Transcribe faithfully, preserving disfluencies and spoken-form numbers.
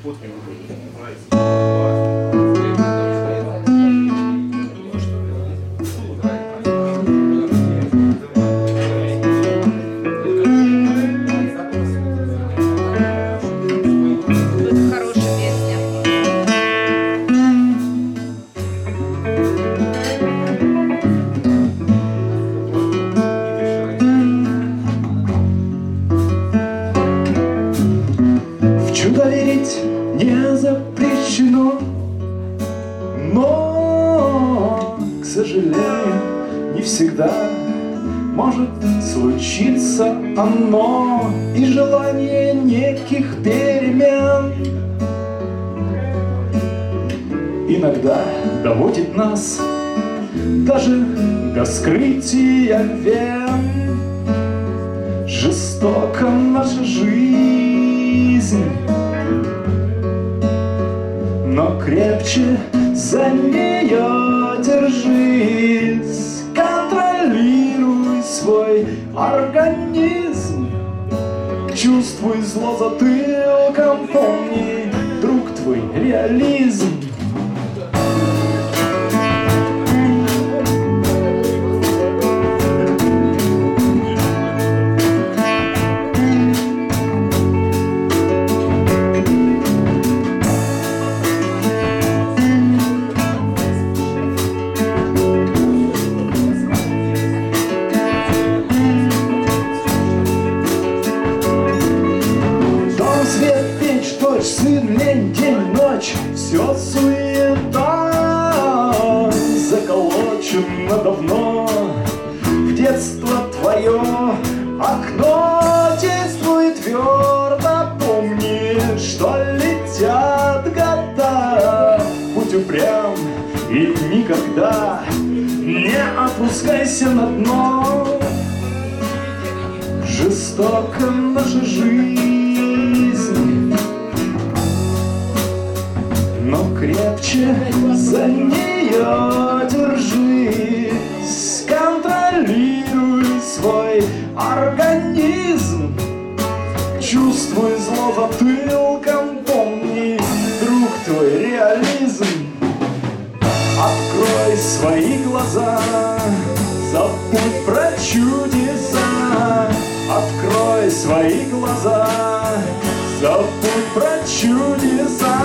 Не запрещено, но, к сожалению, не всегда может случиться оно, и желание неких перемен иногда доводит нас даже до скрытия вен. Жестока наша жизнь, но крепче за нее держись. Контролируй свой организм, чувствуй зло затылком, помни, друг твой, реализм. Сын, лень, день, ночь, все суета, заколочено давно в детство твое окно. Действуй твердо, помни, что летят года. Будь упрям и никогда не опускайся на дно. Жестока наша жизнь, но крепче за нее держись. Контролируй свой организм, чувствуй зло затылком, помни, друг твой, реализм. Открой свои глаза, забудь про чудеса. Открой свои глаза, забудь про чудеса.